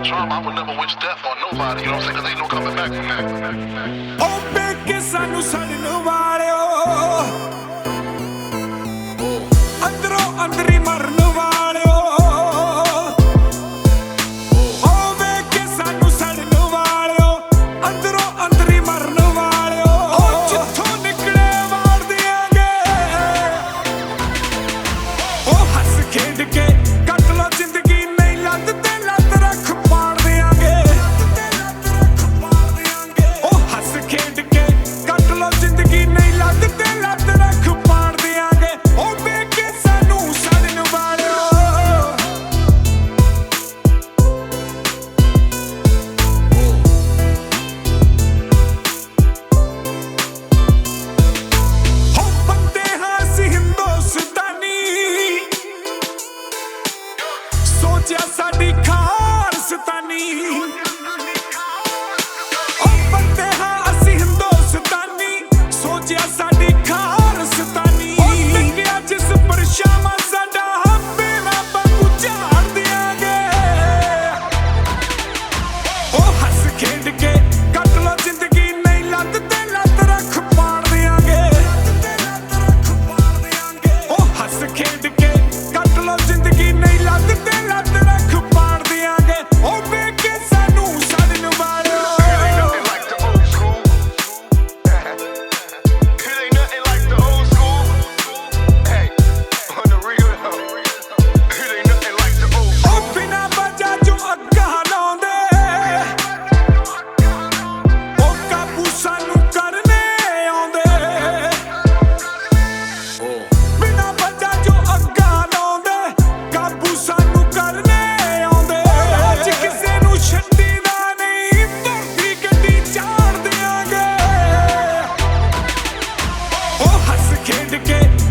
term, I would never wish death on nobody, you know what I'm saying? Cause ain't no coming back from that. Oh, big ਸਾਨੂੰ ਛੱਡਣ ਵਾਲਿਓ ਅੰਦਰੋਂ ਅੰਦਰੀ ਮਰਨ ਵਾਲਿਓ ਉਹ ਵੇਖ ਕੇ ਸਾਨੂੰ ਛੱਡਣ ਵਾਲਿਓ ਅੰਦਰੋਂ ਅੰਦਰੀ ਮਰਨ ਵਾਲਿਓ ਉਹ ਜਿੱਥੋਂ ਨਿਕਲੇ ਵਾਰ ਦਿਆਂਗੇ ਉਹ ਹੱਸ ਖੇਡ ਕੇ ਕੱਟ ਲੋ ਜ਼ਿੰਦਗੀ ਨਹੀਂ ਲੱਤ ਤੇ ਲੱਤ ਰੱਖ ਪਾੜ ਦਿਆਂਗੇ ਉਹ ਹੱਸ ਖੇਡ ਕੇ ਕੱਟ ਲੋ ਜ਼ਿੰਦਗੀ ਨਹੀਂ ਲੱਤ ਤੇ ਲੱਤ ਰੱਖ ਪਾੜ ਦਿਆਂਗੇ ਉਹ ਵੇਖ ਕੇ ਸਾਨੂੰ ਛੱਡਣ ਵਾਲਿਓ ਹੋ ਬੰਦੇ ਹਾਂ ਅਸੀਂ ਹਿੰਦੁਸਤਾਨੀ ਸੋਚਿਆ ਸਾਡੀ ਖਾਲਸਤਾਨੀ ਉਹ ਬੰਦੇ ਹਾਂ ਅਸੀਂ ਹਿੰਦੁਸਤਾਨੀ ਸੋਚਿਆ ਸਾਡੀ ਖਾਲਸਤਾਨੀ ਉਹ ਟਿਕਿਆ ਜਿਸ ਪਰਛਾਵਾਂ ਸਾਡਾ ਬੇੜਾ ਵਾਂਗੂ ਝਾੜ ਦਿਆਂਗੇ ਉਹ ਹੱਸ ਖੇਡ ਕੇ ਕੱਟ ਲੋ ਜ਼ਿੰਦਗੀ ਨਹੀਂ ਲੱਤ ਤੇ ਲੱਤ ਰੱਖ ਪਾੜ ਦਿਆਂਗੇ ਉਹ ਹੱਸ ਖੇਡ ਕੇ ਕੱਟ ਲੋ ਜ਼ਿੰਦਗੀ ਨਹੀਂ ਲੱਤ ਤੇ ਲੱਤ ਰੱਖ ਪਾੜ ਦਿਆਂਗੇ ਉਹ ਵੇਖ ਕੇ ਸਾਨੂੰ ਛੱਡਣ ਵਾਲਿਓ It ain't nothing like the old school. Hey, on the real though. It ain't nothing like the old school. ਉਹ ਬਿਨਾਂ ਵਜ੍ਹਾ ਜੋ ਅੱਗਾ ਲਾਉਂਦੇ ਉਹ ਕਾਬੂ ਸਾਨੂੰ ਕਰਨੇ ਆਉਂਦੇ ਬਿਨਾਂ ਵਜ੍ਹਾ ਜੋ ਅੱਗਾ ਲਾਉਂਦੇ ਕਾਬੂ ਸਾਨੂੰ ਕਰਨੇ ਆਉਂਦੇ ਅੱਜ ਕਿਸੇ ਨੂੰ ਛੱਡੀਦਾ ਨਹੀਂ ਧਰਤੀ ਗੱਡੀ ਚਾੜ ਦਿਆਂਗੇ ਉਹ ਹੱਸ ਖੇਡ ਕੇ